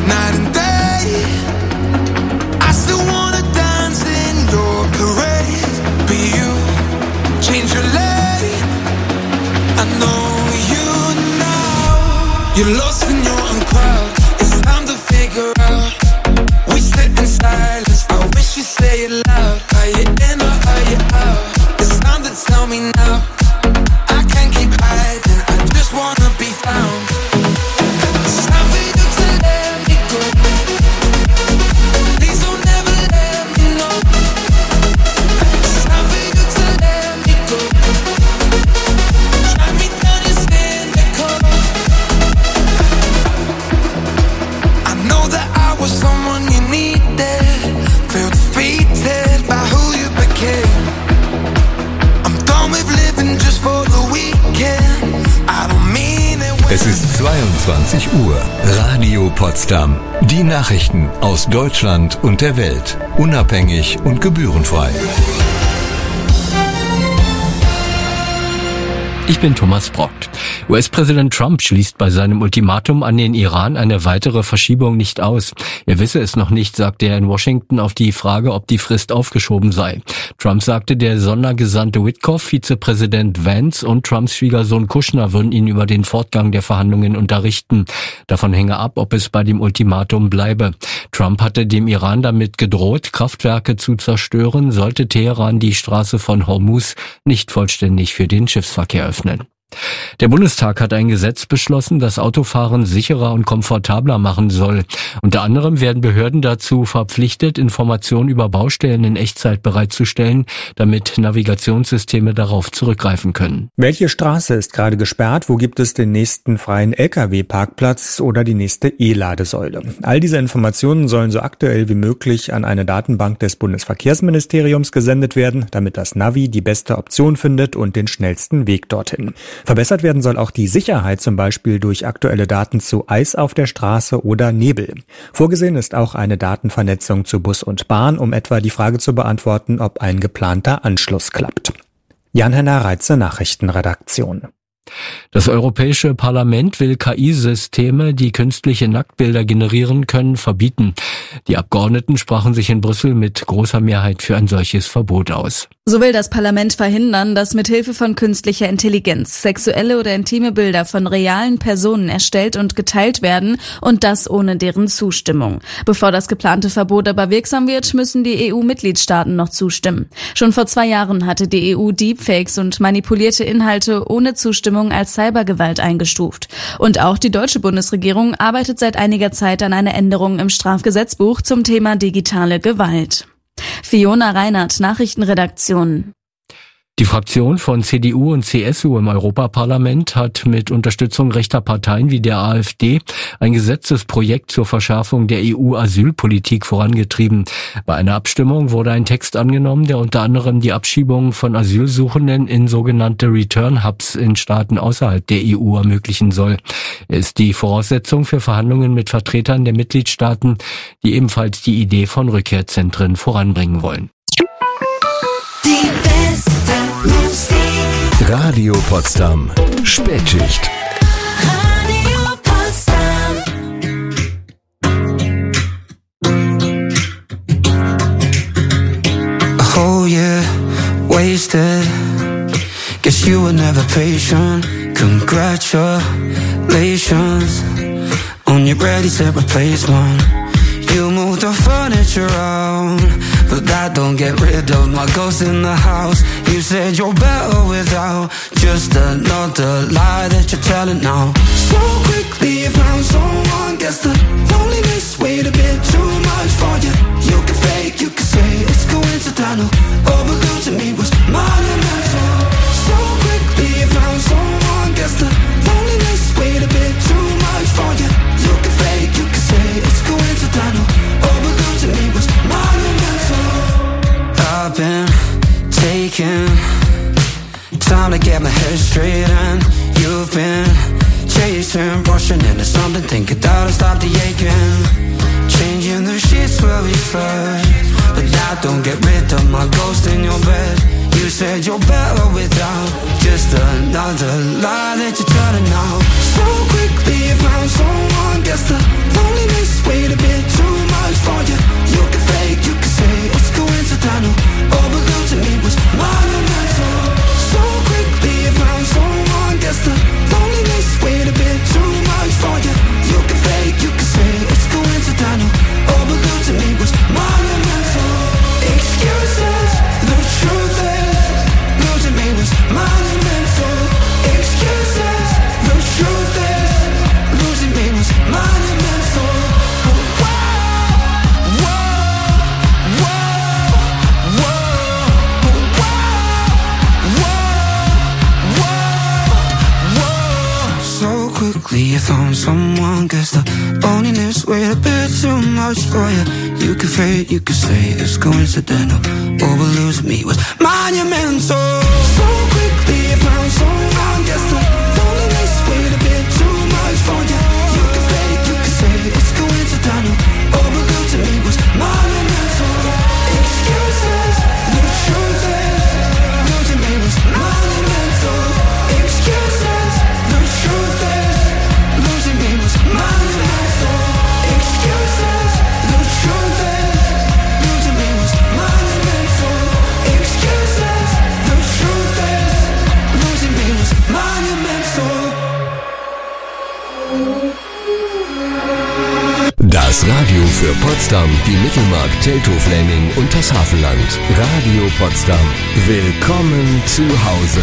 night and day. I still wanna dance in your parade, but you change your lane. I know you now. You're lost in your own crowd. It's time to figure out. We sit in silence. I wish you say it loud. Are you in or are you out? It's time to tell me now. I can't keep hiding. I just wanna be found. It's time for you to let me go. Please don't ever let me know. It's time for you to let me go. Drag me down your cynical. I know that I was someone you needed. Felt defeated by who you became. I'm done with living just for the weekend. I don't mean it. Es ist 22 Uhr. Radio Potsdam. Die Nachrichten aus Deutschland und der Welt. Unabhängig und gebührenfrei. Ich bin Thomas Brockt. US-Präsident Trump schließt bei seinem Ultimatum an den Iran eine weitere Verschiebung nicht aus. Er wisse es noch nicht, sagte er in Washington auf die Frage, ob die Frist aufgeschoben sei. Trump sagte, der Sondergesandte Witkoff, Vizepräsident Vance und Trumps Schwiegersohn Kushner würden ihn über den Fortgang der Verhandlungen unterrichten. Davon hänge ab, ob es bei dem Ultimatum bleibe. Trump hatte dem Iran damit gedroht, Kraftwerke zu zerstören, sollte Teheran die Straße von Hormuz nicht vollständig für den Schiffsverkehr öffnen. Der Bundestag hat ein Gesetz beschlossen, das Autofahren sicherer und komfortabler machen soll. Unter anderem werden Behörden dazu verpflichtet, Informationen über Baustellen in Echtzeit bereitzustellen, damit Navigationssysteme darauf zurückgreifen können. Welche Straße ist gerade gesperrt? Wo gibt es den nächsten freien Lkw-Parkplatz oder die nächste E-Ladesäule? All diese Informationen sollen so aktuell wie möglich an eine Datenbank des Bundesverkehrsministeriums gesendet werden, damit das Navi die beste Option findet und den schnellsten Weg dorthin. Verbessert werden soll auch die Sicherheit, zum Beispiel durch aktuelle Daten zu Eis auf der Straße oder Nebel. Vorgesehen ist auch eine Datenvernetzung zu Bus und Bahn, um etwa die Frage zu beantworten, ob ein geplanter Anschluss klappt. Jan-Henner Reitze, Nachrichtenredaktion. Das Europäische Parlament will KI-Systeme, die künstliche Nacktbilder generieren können, verbieten. Die Abgeordneten sprachen sich in Brüssel mit großer Mehrheit für ein solches Verbot aus. So will das Parlament verhindern, dass mithilfe von künstlicher Intelligenz sexuelle oder intime Bilder von realen Personen erstellt und geteilt werden und das ohne deren Zustimmung. Bevor das geplante Verbot aber wirksam wird, müssen die EU-Mitgliedstaaten noch zustimmen. Schon vor 2 Jahren hatte die EU Deepfakes und manipulierte Inhalte ohne Zustimmung als Cybergewalt eingestuft. Und auch die deutsche Bundesregierung arbeitet seit einiger Zeit an einer Änderung im Strafgesetzbuch zum Thema digitale Gewalt. Fiona Reinhardt, Nachrichtenredaktion. Die Fraktion von CDU und CSU im Europaparlament hat mit Unterstützung rechter Parteien wie der AfD ein Gesetzesprojekt zur Verschärfung der EU-Asylpolitik vorangetrieben. Bei einer Abstimmung wurde ein Text angenommen, der unter anderem die Abschiebung von Asylsuchenden in sogenannte Return-Hubs in Staaten außerhalb der EU ermöglichen soll. Er ist die Voraussetzung für Verhandlungen mit Vertretern der Mitgliedstaaten, die ebenfalls die Idee von Rückkehrzentren voranbringen wollen. Radio Potsdam. Spätschicht. Radio Potsdam. Oh yeah, wasted. Guess you were never patient. Congratulations on your ready set replacement. You moved the furniture around, but that don't get rid of my ghost in the house. You said you're better without, just another lie that you're telling now. So quickly you found someone, guess the loneliness weighed a bit too much for you. You could fake, you could say it's coincidental, overlosing me was monumental. So quickly you found someone, guess the loneliness weighed a bit too much for you. You could fake, you could say it's coincidental, overlosing me was monumental. I've been taking time to get my head straight, and you've been chasing, rushing into something, thinking that'll stop the aching. Changing the sheets where we slept, but that don't get rid of my ghost in your bed. You said you're better without, just another lie that you're telling now. So quickly you found someone, guess the loneliness weighed someone. Guess the loneliness weighed a bit too much for you. You could fade, you could say it's coincidental. All but losing me was monumental. So quickly you found someone. Guess the loneliness weighed a bit too much for you. You could fade, you could say it's coincidental. All but losing me was monumental. Excuses, the truth is losing me was monumental. Excuses, the truth is losing me was monumental. Excuses, the truth is losing me was monumental. Excuses, the truth is losing me was monumental. Das Radio für Potsdam, die Mittelmark, Teltow-Fläming und das Hafenland. Radio Potsdam. Willkommen zu Hause.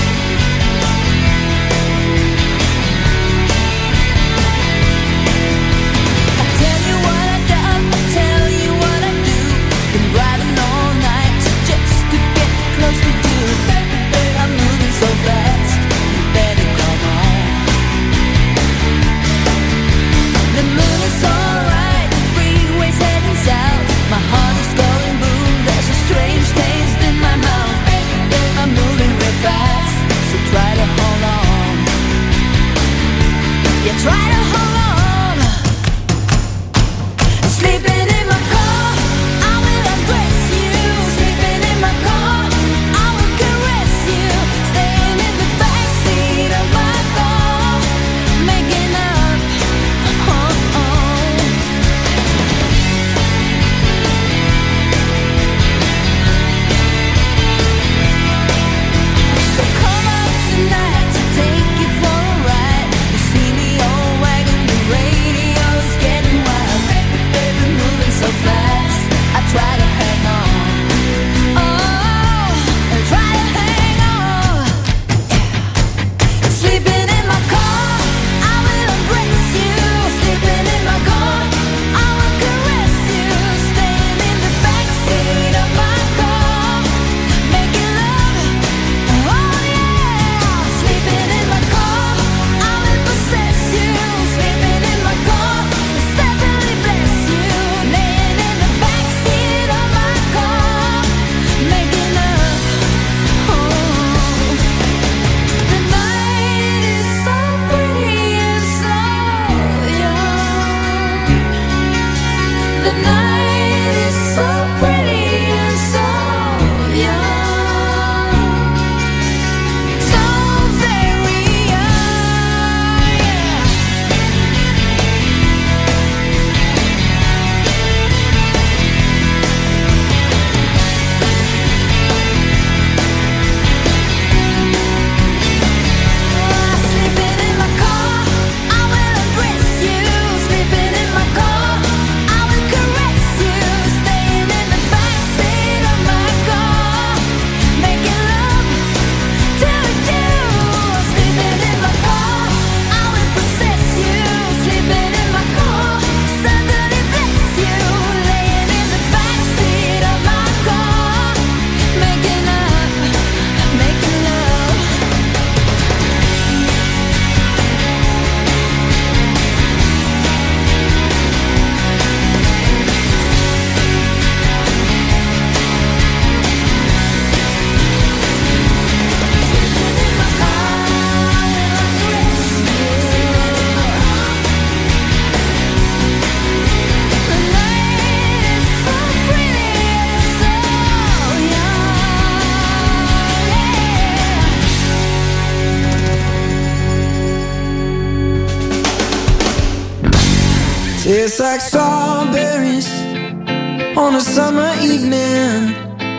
Tastes like strawberries on a summer evening,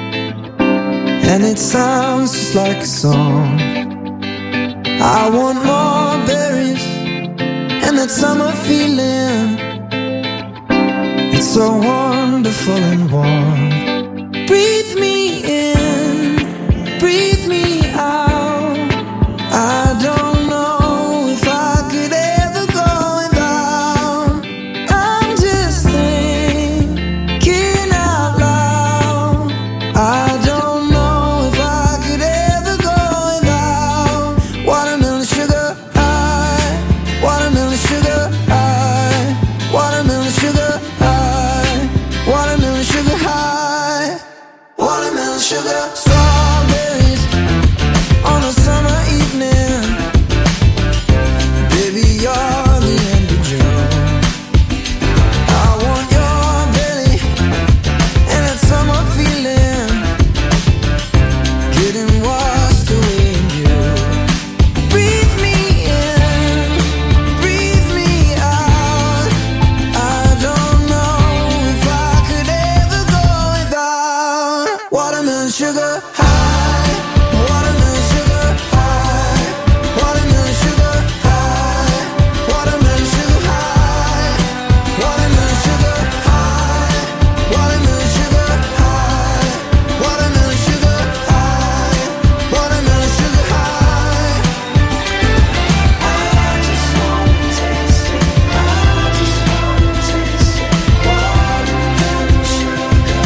and it sounds just like a song. I want more berries and that summer feeling. It's so wonderful and warm. Breathe me in, breathe me out. I don't know if I could ever go without. I'm just thinking out loud. I don't know if I could ever go without watermelon sugar high, watermelon sugar Watermelon sugar high, watermelon sugar high, watermelon sugar. Strawberries on a summer evening, baby you're the end of June. I want your belly and that summer feeling, getting washed away in you. Breathe me in, breathe me out. I don't know if I could ever go without watermelon sugar high, watermelon sugar high, watermelon sugar high, watermelon sugar high, watermelon sugar high, watermelon sugar high, watermelon sugar high, watermelon sugar high. I just wanna taste it, I just wanna taste it, watermelon sugar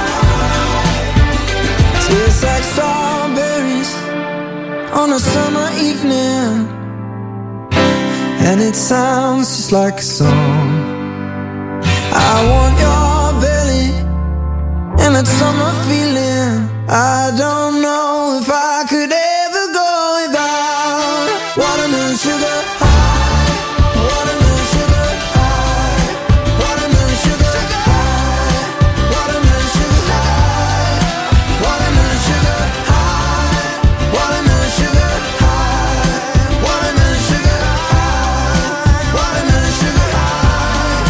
high. Tastes like strawberries on a summer evening, and it sounds just like a song. I want your belly and that summer feeling. I don't know if I could ever go without watermelon sugar high, watermelon sugar high, watermelon sugar high, watermelon sugar high, watermelon sugar high, watermelon sugar high, watermelon sugar high, watermelon sugar high.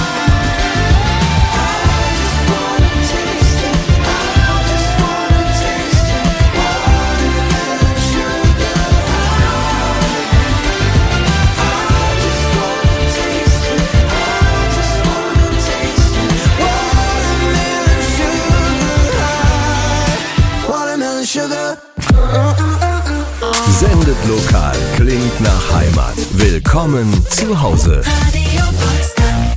I just wanna taste it, I just wanna taste it, watermelon sugar high. I just wanna taste it, I just wanna taste it, watermelon sugar high, watermelon sugar. Sendet lokal, klingt nach Heimat. Willkommen zu Hause. Radio Potsdam.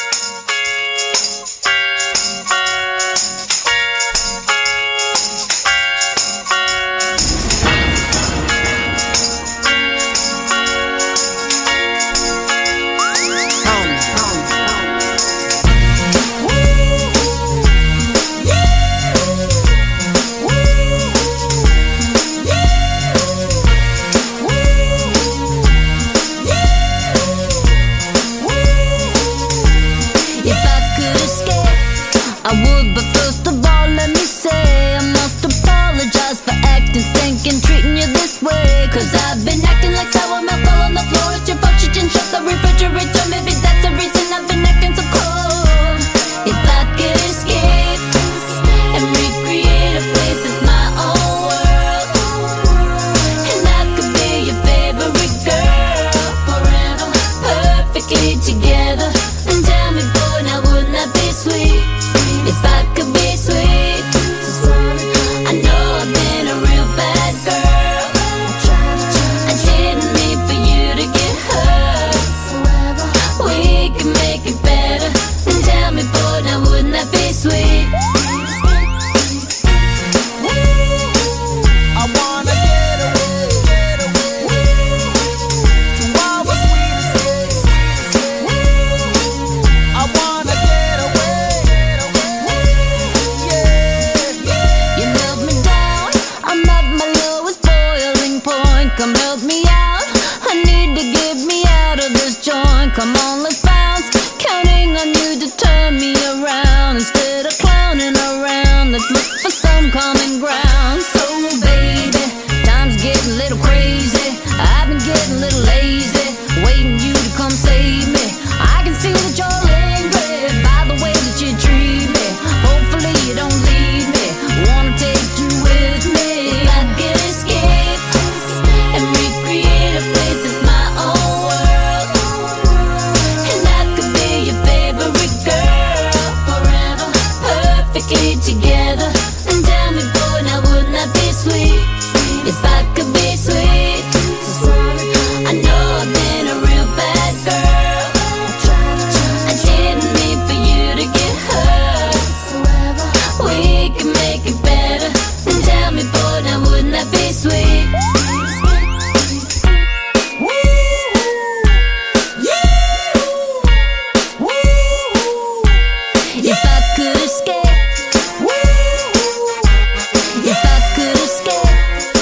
If I could escape, I would, but first of all, let me say I must apologize for acting stinking, treating you this way. Cause I've been acting like sour milk all on the floor. It's your fault you didn't shut the refrigerator. Maybe that's the reason I've been acting so cold. If I could escape and recreate a place that's my own world, and I could be your favorite girl forever, perfectly together. And tell me, boy, now would If I could escape, if I could escape,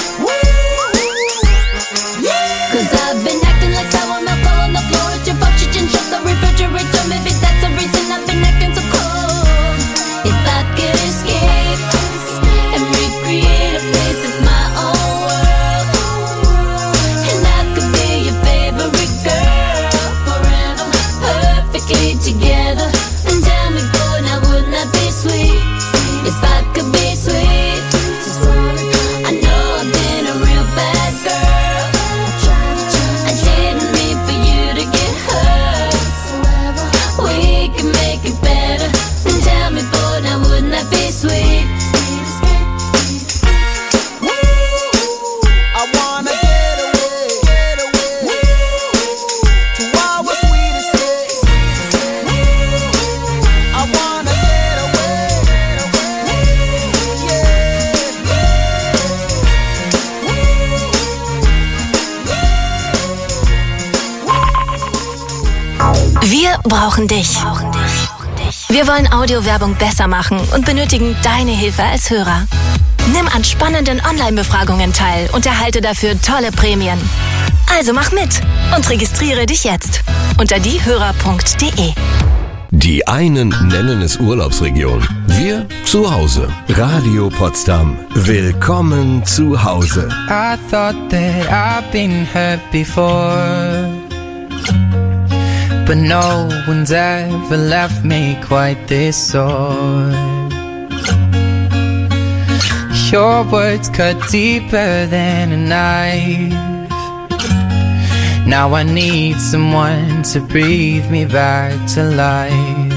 'cause I've been acting like sour milk all on the floor. It's your fault you didn't shut the refrigerator. Maybe that's the reason I've been acting so cold. If I could escape and recreate a place that's my own world, and I could be your favorite girl forever, perfectly together. And tell me, boy, now wouldn't that be sweet? If I could be sweet, I know I've been a real bad girl. I didn't mean for you to get hurt. We can make it better. And tell me, boy, now wouldn't that be sweet? I wanna get away to our sweetest days. I wanna get away, Wir brauchen dich. Wir wollen Audiowerbung besser machen und benötigen deine Hilfe als Hörer. Nimm an spannenden Online-Befragungen teil und erhalte dafür tolle Prämien. Also mach mit und registriere dich jetzt unter diehörer.de. Die einen nennen es Urlaubsregion, wir zu Hause. Radio Potsdam. Willkommen zu Hause. I thought that I've been hurt before, but no one's ever left me quite this sore. Your words cut deeper than a knife. Now I need someone to breathe me back to life.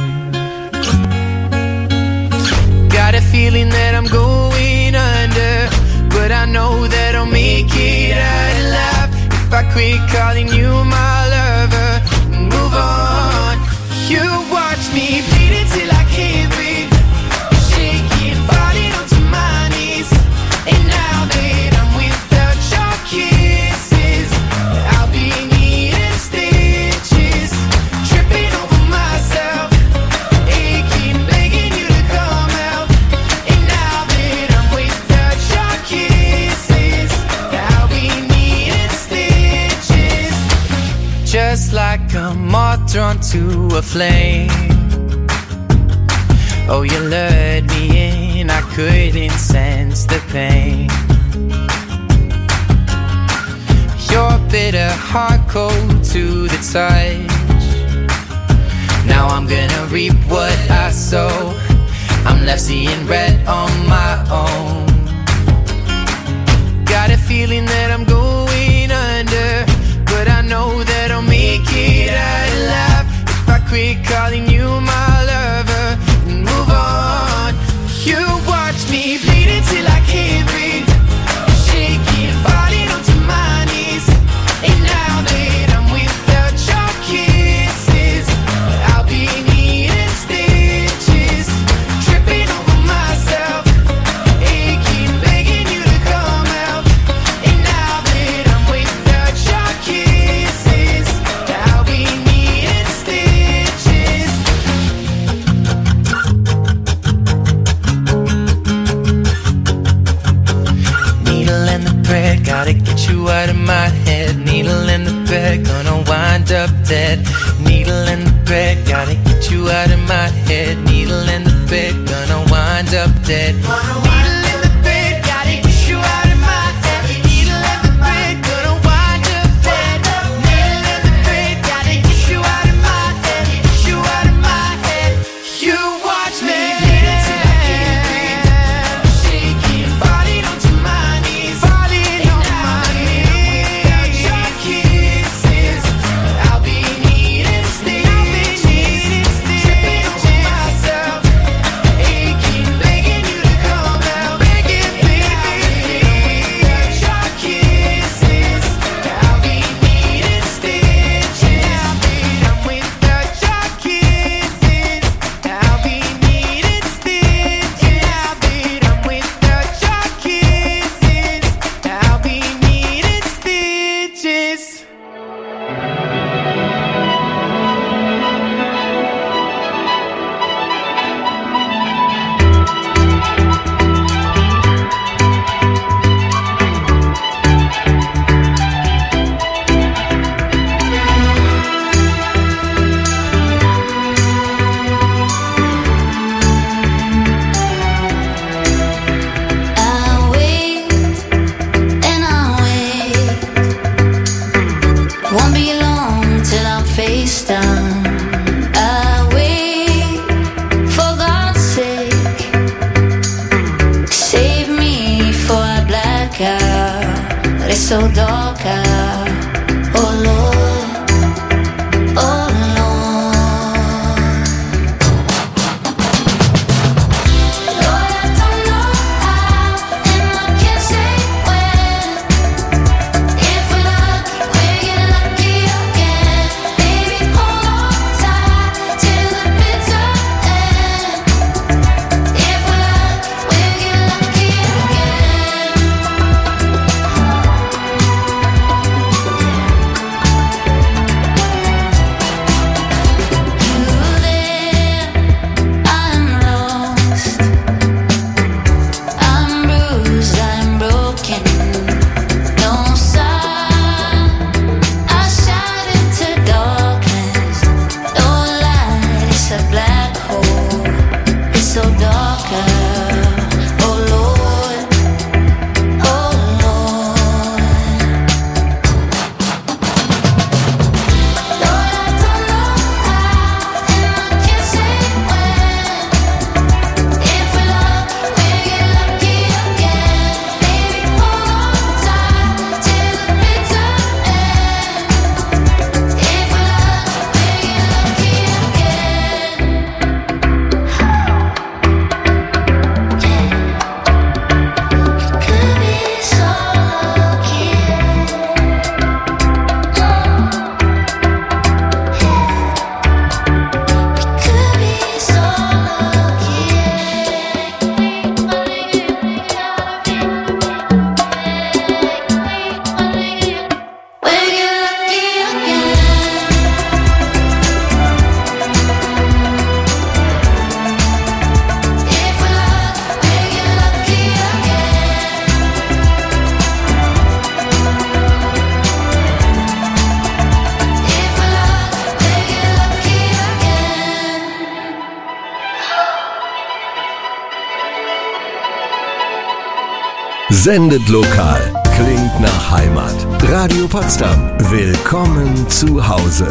Got a feeling that I'm going under, but I know that I'll make it out alive if I quit calling you my lover and move on. You watch me bleed till I can't breathe, shaking, falling onto my knees. And now that I'm without your kisses, I'll be needing stitches, tripping over myself, aching, begging you to come out. And now that I'm without your kisses, I'll be needing stitches, just like a moth drawn to a flame. Oh, you lured me in, I couldn't sense the pain. Your bitter heart cold to the touch. Now I'm gonna reap what I sow. I'm left seeing red on my own. Got a feeling that I'm going under, but I know that I'll make it out alive if I quit calling you my lover and move on. You watch me bleed till I can't breathe, shaking, falling onto my knees. And now that I'm without your kisses, I'll be needing stitches, tripping over myself, aching, begging you to come out. And now that I'm without your kisses, I'll be needing stitches. Needle in the thread, gotta get you out of my head. Needle in the thread, gonna wind up dead. Needle in the thread, gotta get you out of my head. Needle in the thread, gonna wind up dead. Needle in the thread, gotta get you out of my head. Needle in the thread, gonna wind up dead. Needle in the thread, gotta get you out of my head. Get you out of my head. You watch me bleed till I can't breathe, shaking, falling onto my knees. Falling on my knees. Without your kisses, I'll be needing stitches, tripping over myself, aching, begging you to come out. Sendet lokal. Klingt nach Heimat. Radio Potsdam. Willkommen zu Hause.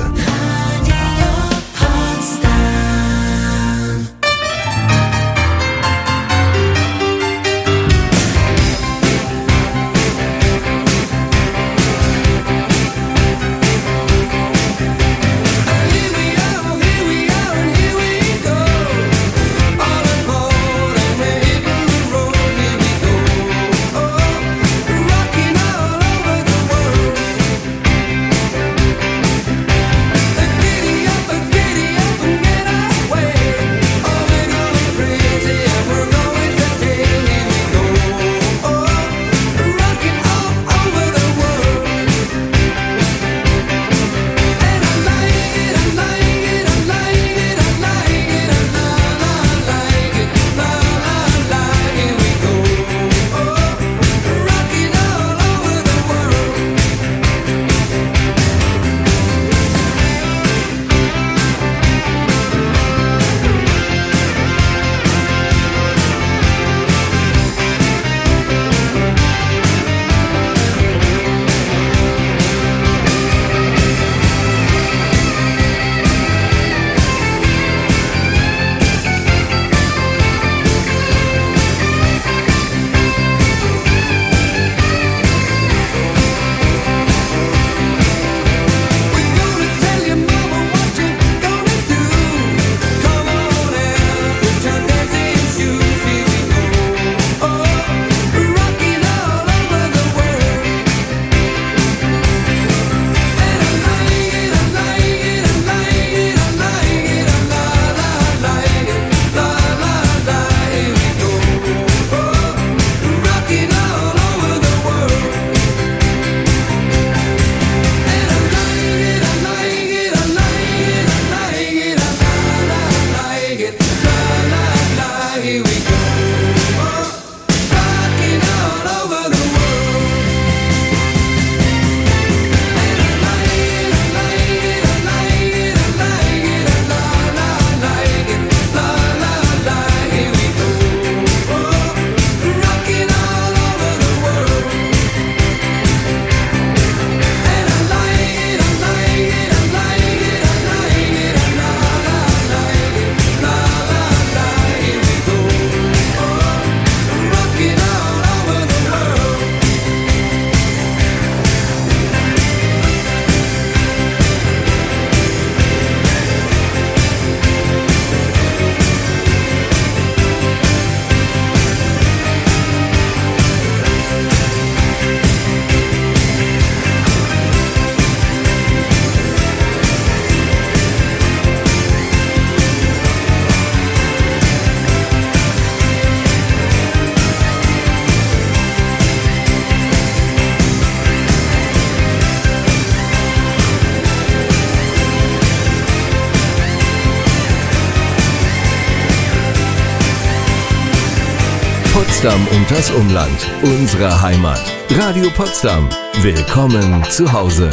Potsdam und das Umland. Unsere Heimat. Radio Potsdam. Willkommen zu Hause.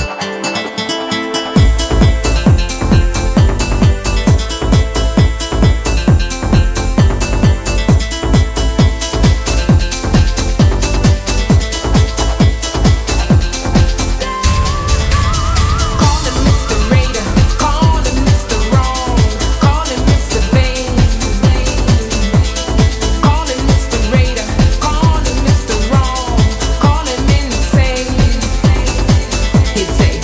He'd say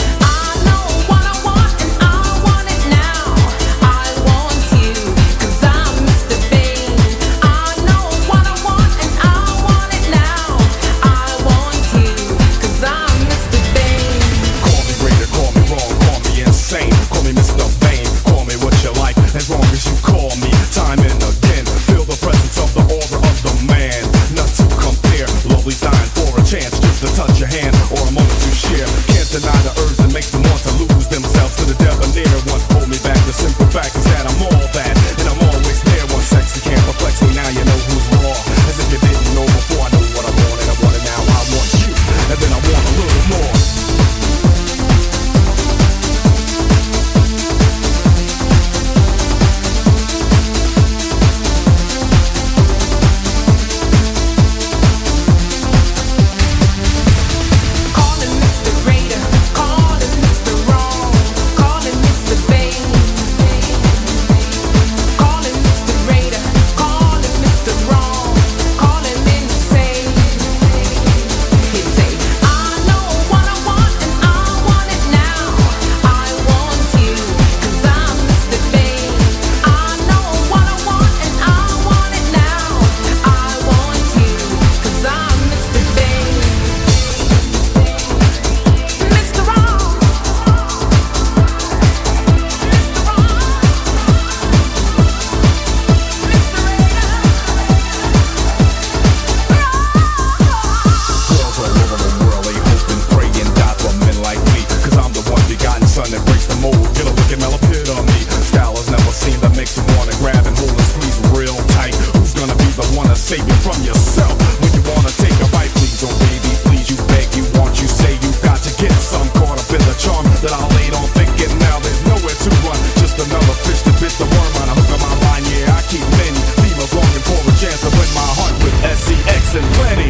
save you from yourself. When you wanna take a bite, please, oh baby, please, you beg, you want, you say you got to get some. Caught up in the charm that I laid on thinking now there's nowhere to run. Just another fish to bit the worm on a hook of my line. Yeah, I keep many females longing for a chance to win my heart with SCX and plenty.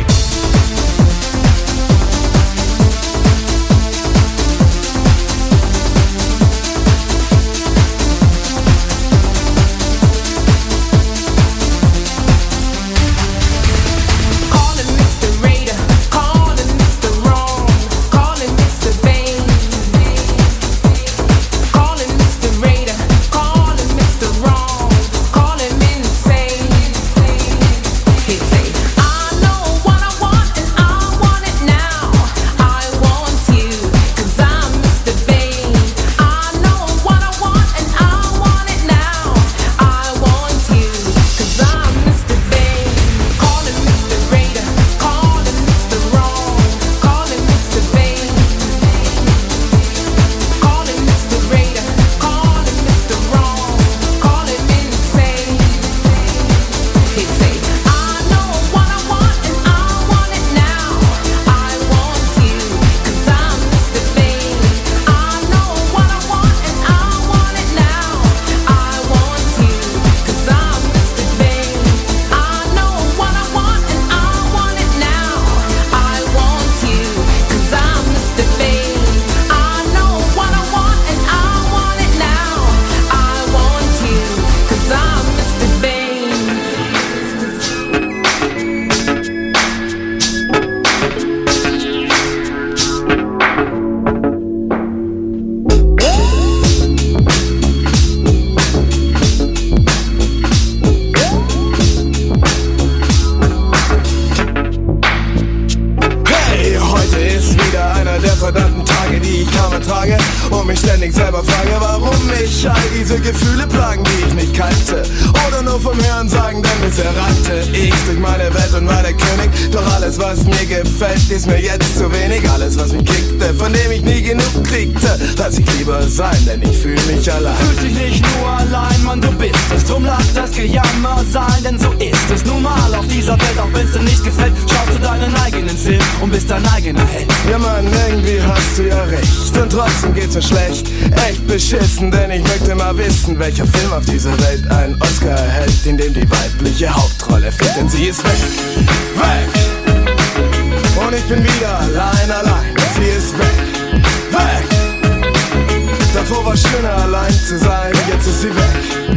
Ist mir jetzt zu wenig, alles was mich kickte, von dem ich nie genug kriegte. Lass ich lieber sein, denn ich fühl mich allein. Fühlst dich nicht nur allein, Mann, du bist es. Drum lass das Gejammer sein, denn so ist es nun mal auf dieser Welt. Auch wenn's dir nicht gefällt, schaust du deinen eigenen Film und bist dein eigener Held. Ja Mann, irgendwie hast du ja recht und trotzdem geht's mir schlecht. Echt beschissen, denn ich möchte mal wissen, welcher Film auf dieser Welt einen Oscar erhält, in dem die weibliche Hauptrolle fehlt, denn sie ist weg. Weg! Und ich bin wieder allein, sie ist weg, weg. Davor war schöner allein zu sein, jetzt ist sie weg,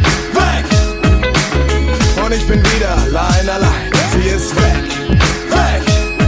weg. Und ich bin wieder allein, sie ist weg, weg.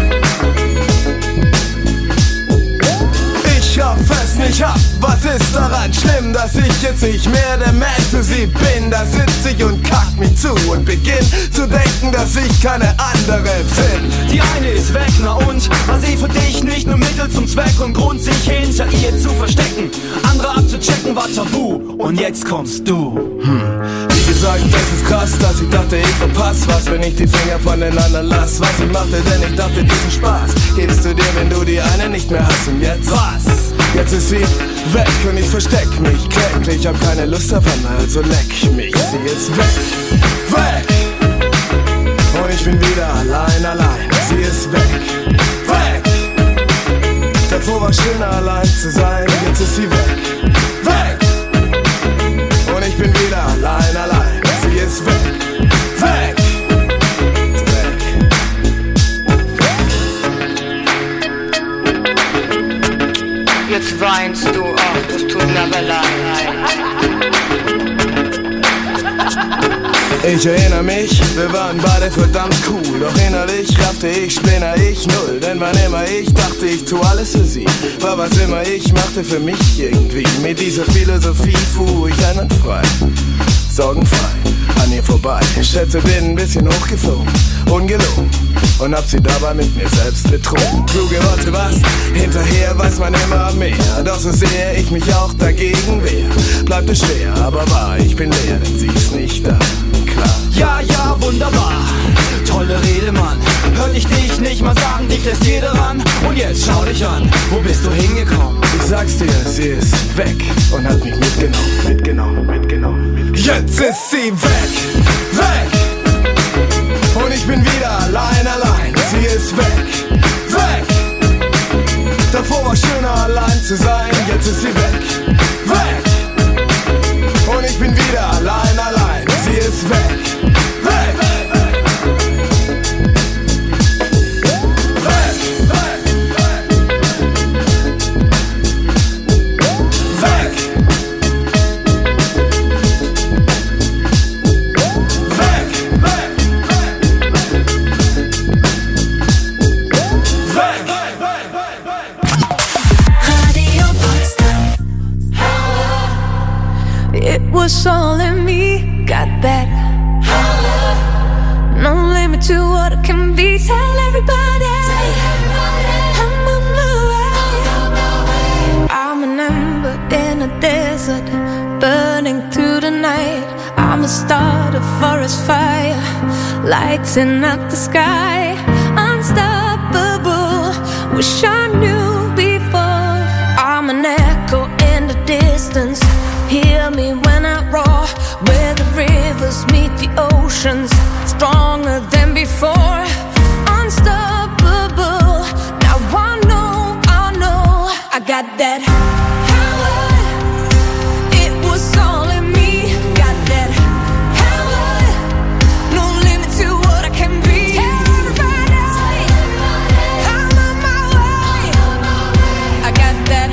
Ich hoff es nicht ab, was ist daran schlimm, dass ich jetzt nicht mehr der Mensch für sie bin? Da sitz ich und kack mich zu und beginn zu denken, dass ich keine andere bin. Die eine ist weg, na und? War sie für dich nicht nur Mittel zum Zweck und Grund, sich hinter ihr zu verstecken? Andere abzuchecken war tabu und jetzt kommst du. Wie gesagt, das ist krass, dass ich dachte, ich verpass was, wenn ich die Finger von den anderen lass. Was ich machte, denn ich dachte, diesen Spaß gibst du dir, wenn du die eine nicht mehr hast. Und jetzt was? Jetzt ist sie weg und ich versteck mich kläglich. Hab keine Lust auf andere, also leck mich. Sie ist weg, weg. Und ich bin wieder allein, sie ist weg, weg. Davor war schöner allein zu sein, jetzt ist sie weg, weg. Und ich bin wieder allein, sie ist weg, weg. Jetzt weinst du, ach, das tut mir aber leid. Ich erinnere mich, wir waren beide verdammt cool. Doch innerlich raffte ich, spinner ich null. Denn wann immer ich dachte, ich tu alles für sie, war was immer ich machte für mich irgendwie. Mit dieser Philosophie fuhr ich einwandfrei, sorgenfrei an ihr vorbei. Ich schätze, bin ein bisschen hochgeflogen, ungelogen, und hab sie dabei mit mir selbst betrogen. Kluge Worte, was? Hinterher weiß man immer mehr. Doch so sehr ich mich auch dagegen wehr, bleibt es schwer, aber wahr, ich bin leer, denn sie ist nicht da. Klar. Ja, ja, wunderbar. Tolle Rede, Mann. Hört ich dich nicht mal sagen, dich lässt jeder ran. Und jetzt schau dich an, wo bist du hingekommen? Ich sag's dir, sie ist weg und hat mich mitgenommen. Jetzt ist sie weg. Und ich bin wieder war schöner allein zu sein, jetzt ist sie weg, weg. Und ich bin wieder allein, allein, sie ist weg, weg. It was all in me, got that no limit to what it can be. Tell everybody I'm on my way. I'm an ember in a desert, burning through the night. I'm a start, a forest fire, lighting up the sky. Unstoppable, wish I knew before. I'm an echo in the distance, hear me when I roar, where the rivers meet the oceans, stronger than before. Unstoppable, now I know, I got that power. It was all in me, got that power. No limit to what I can be. Tell everybody I'm on my way. I got that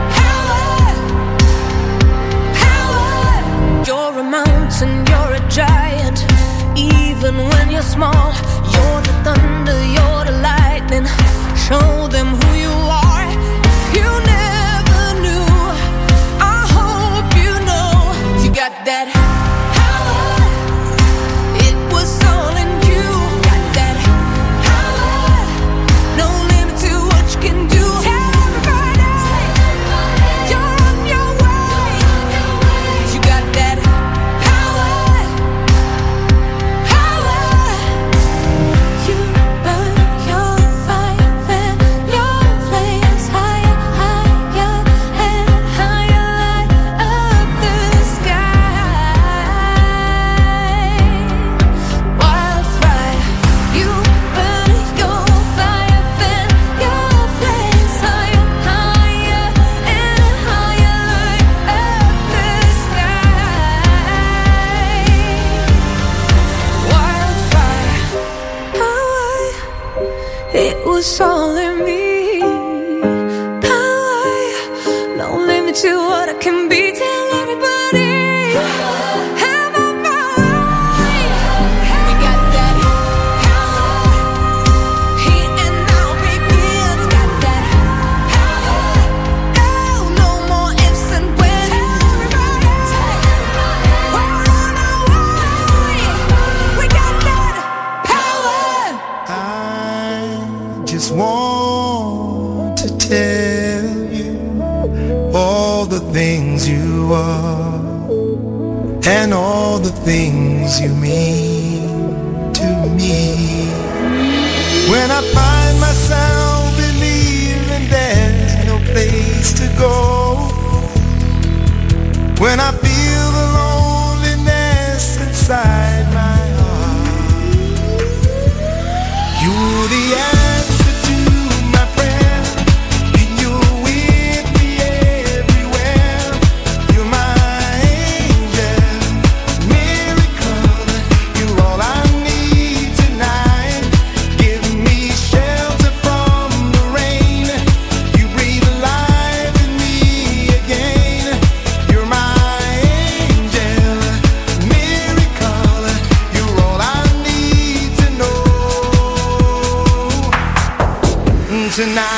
power. You're a mountain, you're a giant. Even when you're small, you're the thunder, you're the lightning. Show them who you are. If you never knew, I hope you know. You got that power. It was all in you. Got that power. No limit to what you can do. Tell everybody you're on your way. You got that power. Power. You burn your fire and your flames higher, higher and higher, light up the sky. Wildfire. You burn your fire and your flames higher, higher and higher, light up the sky. Wildfire. Power. It was all in me. Power. No limit to what I can be. Tell everybody I'm on my way. We got that power. Here and now begins. Got that power. Oh, no more ifs and buts. Tell everybody we're on our way. We got that power. I just want to tell you all the things you are and all the things you mean to me. When I find myself believing there's no place to go, when I feel the loneliness inside my heart, you're the answer to my prayer, and you're with me everywhere. You're my angel, miracle. You're all I need tonight. Give me shelter from the rain. You breathe life in me again. You're my angel, miracle. You're all I need to know tonight.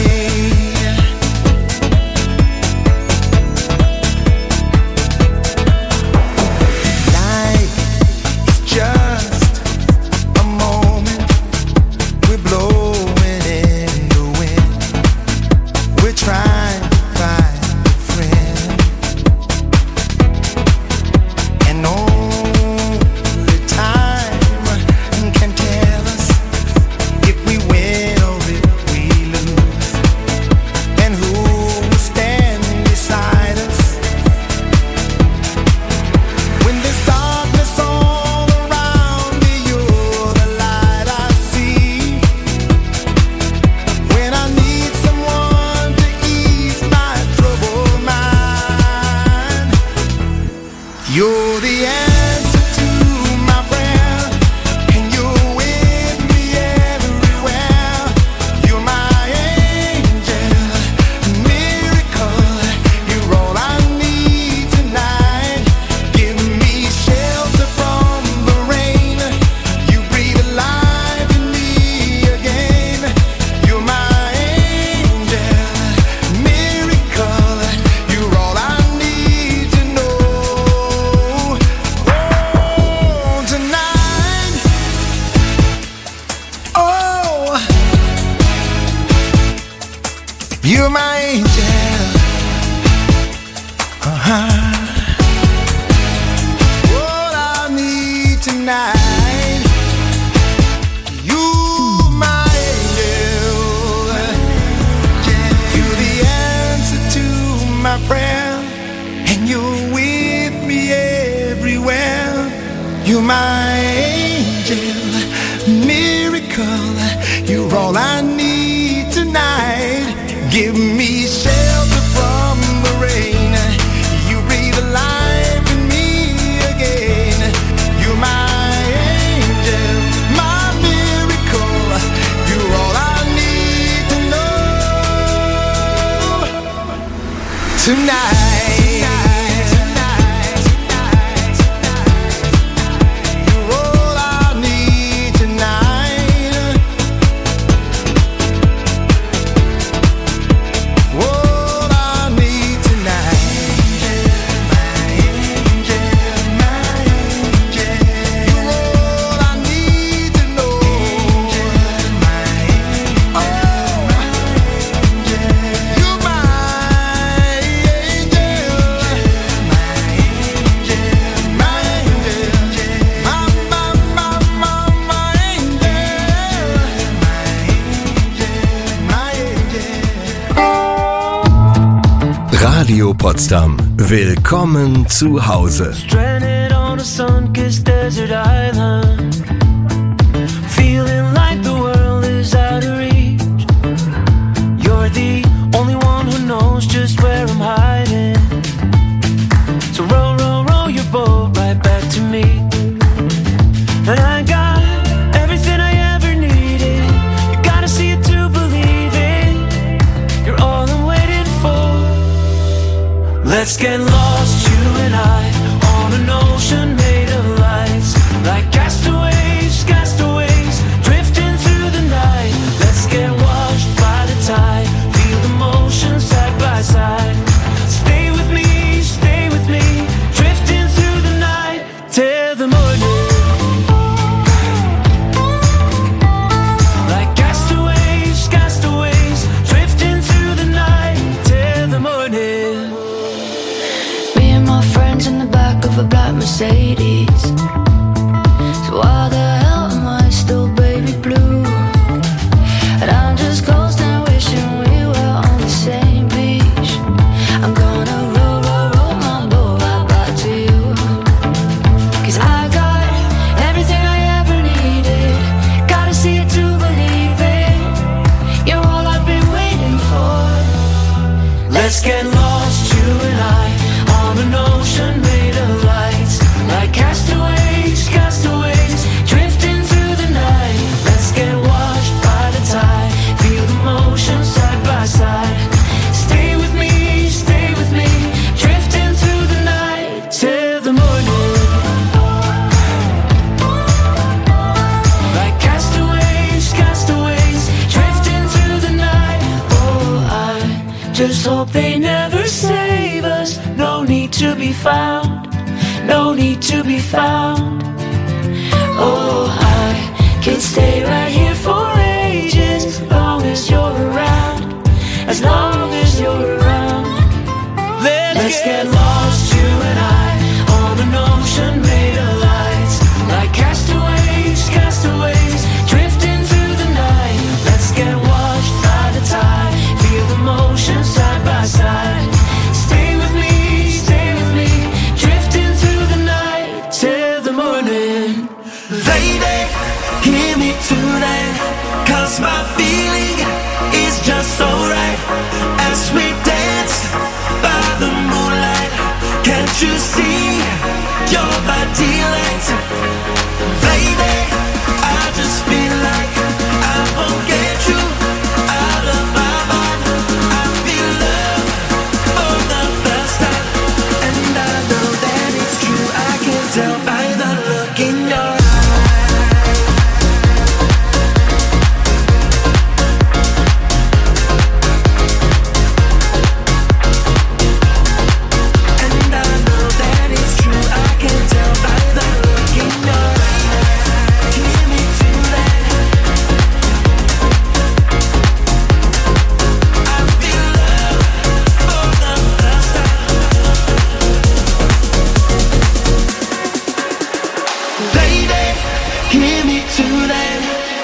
Life is just a moment. We're blowing in the wind. We're trying to find a friend, and only time can tell us if we win or if we lose. tonight. You, my angel, you're the answer to my prayer, and you're with me everywhere. You're my angel, miracle, you're all I need tonight. Give me shelter from the rain, you breathe life in me again. You're my angel, my miracle, you're all I need to know tonight. Radio Potsdam. Willkommen zu Hause. Stranded on a sun-kissed desert island, feeling like the world is out of reach. You're the only one who knows just where I'm hiding. So row, row, row your boat right back to me. And I got everything I ever needed. You gotta see it to believe it. You're all I'm waiting for. Let's get lost, you and I, on an ocean made of lights, like castaways, castaways, drifting through the night. Let's get washed by the tide, feel the motion side by side. Stay with me, drifting through the night till the morning. Like castaways, castaways, drifting through the night till the morning. Me and my friends in the back of a black Mercedes. So why the hell am I still baby blue? And I'm just coasting, wishing we were on the same beach. I'm gonna roll, roll, roll my boat right back to you. 'Cause I got everything I ever needed. Gotta see it to believe it. You're all I've been waiting for. Let's get lost, you and I, on an ocean made of lights, like castaways, castaways, drifting through the night. Let's get washed by the tide, feel the motion side by side. Stay with me, drifting through the night till the morning. Like castaways, castaways, drifting through the night. Oh, I just hope they never save us. No need to be found, no need to be found. Oh, I can stay right here for ages, as long as you're around, as long as you're around. Let's get lost, you and I, on an ocean made of lights, like castaways, castaways, drifting through the night. Let's get washed by the tide, feel the motion side by side. Stay with me, drifting through the night till the morning. Lady, hear me tonight, 'cause my feeling is just so right. As we dance by the moonlight, can't you see your body light? Lady, I just feel like I won't get you out of my mind. I feel love for the first time, and I know that it's true. I can tell by the look in your eyes. And I know that it's true. I can tell by the look in your eyes. hear me tonight.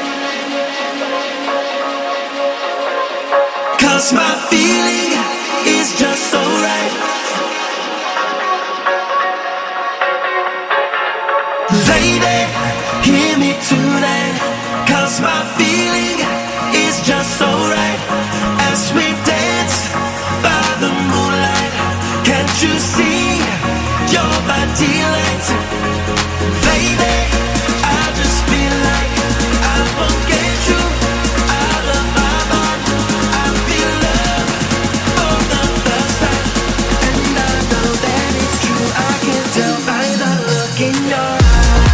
'Cause my feeling is just so right. Lady, hear me tonight. 'Cause my feeling is just so right. As we dance by the moonlight, can't you see your body light? Lady, I just feel like I forget you out of my mind. I feel love for the first time, and I know that it's true. I can tell by the look in your eyes.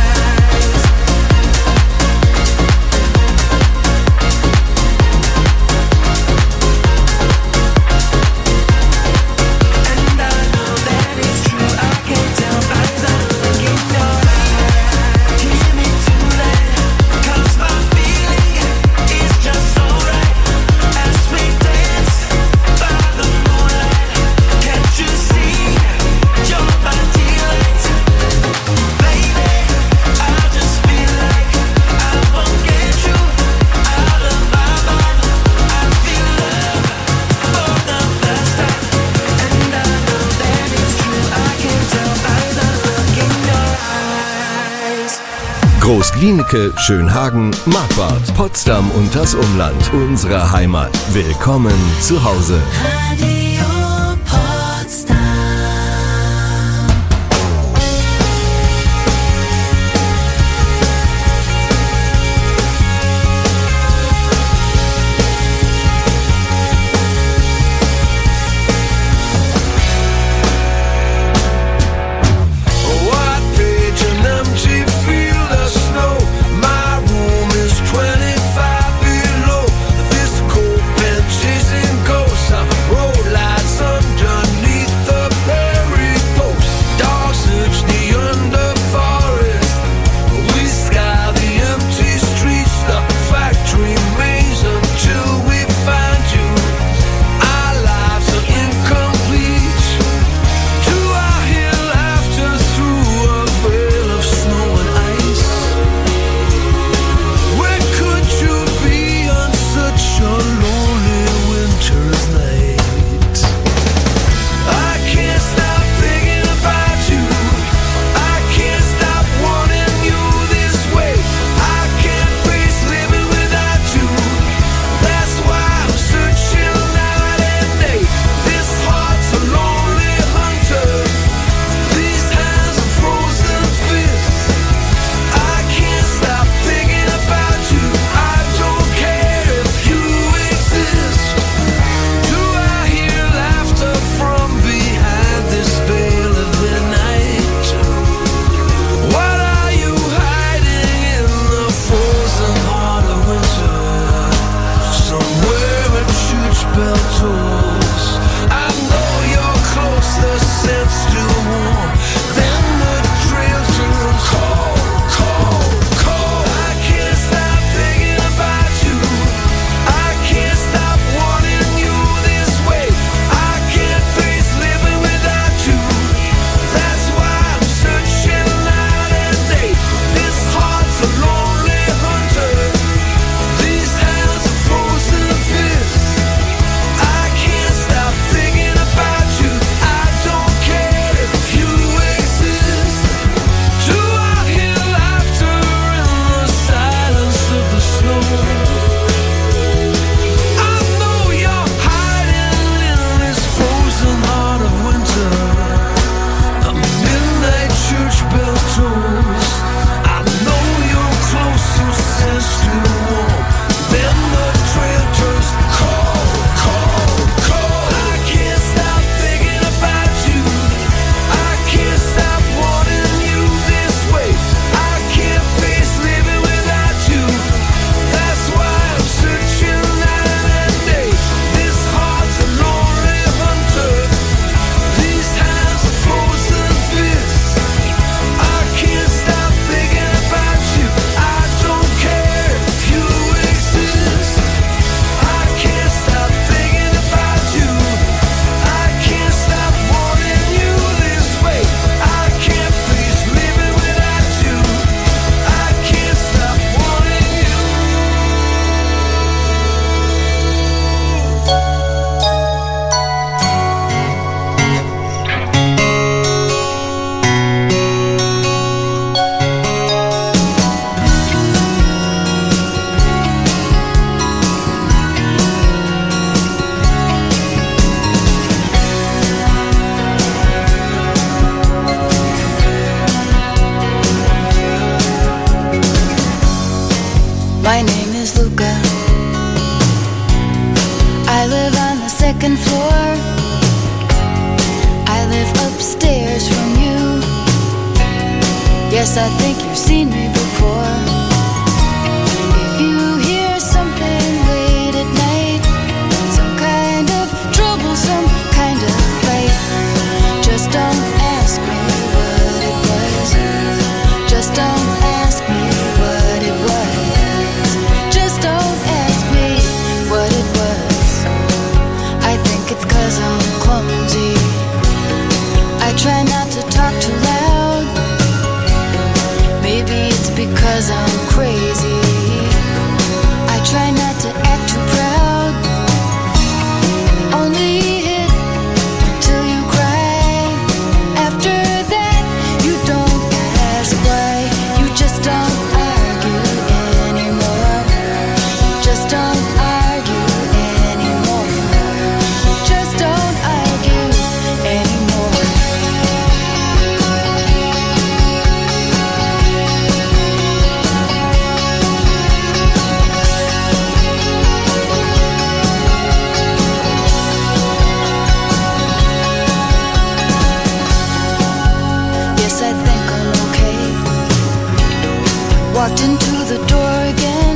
Groß-Glienicke, Schönhagen, Marquardt, Potsdam und das Umland. Unsere Heimat. Willkommen zu Hause. Radio Potsdam. Chasing ghosts, road lights Yes, I think you've seen me before. If you hear something late at night, some kind of trouble, some kind of fight, just don't ask me what it was. Just don't ask me what it was. Just don't ask me what it was. I think it's 'cause I'm clumsy. I try not to talk too loud. Maybe it's because I'm crazy. I try not to act too proud. Only hit till you cry. After that, you don't ask why. You just don't argue anymore. Just don't argue anymore. Just don't argue anymore. Yes, I think I'm okay. Walked into the door again.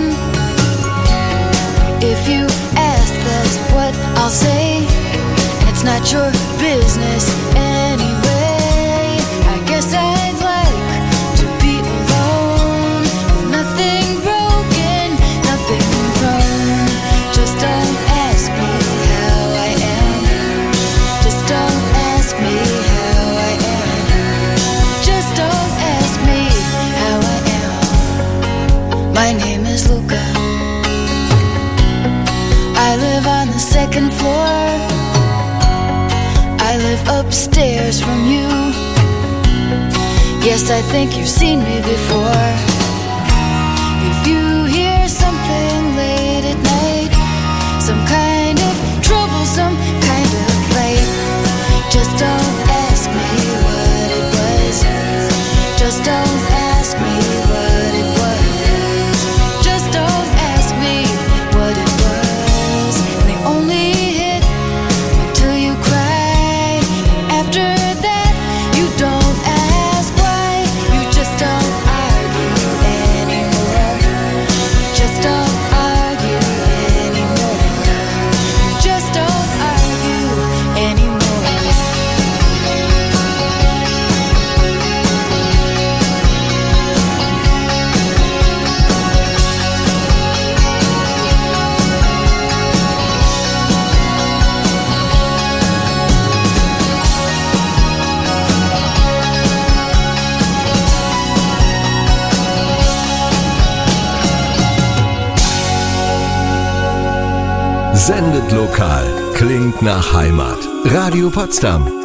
If you ask, that's what I'll say. And it's not your business anyway. I guess I'd like to be alone. Nothing broken, nothing wrong. Just don't ask me how I am. Just don't ask me how I am. Just don't ask me how I am. My name is Luca. I live on the second floor. I live upstairs from you. Yes, I think you've seen me before. If you hear something late at night, some kind of trouble, some kind of fight, just don't ask me what it was. Just don't ask me what it was. Just don't ask me what it was. And they only hit until you cry. After that, you don't ask why. You just don't argue anymore. Just don't argue anymore. Just don't argue anymore. Sendet lokal, klingt nach Heimat. Radio Potsdam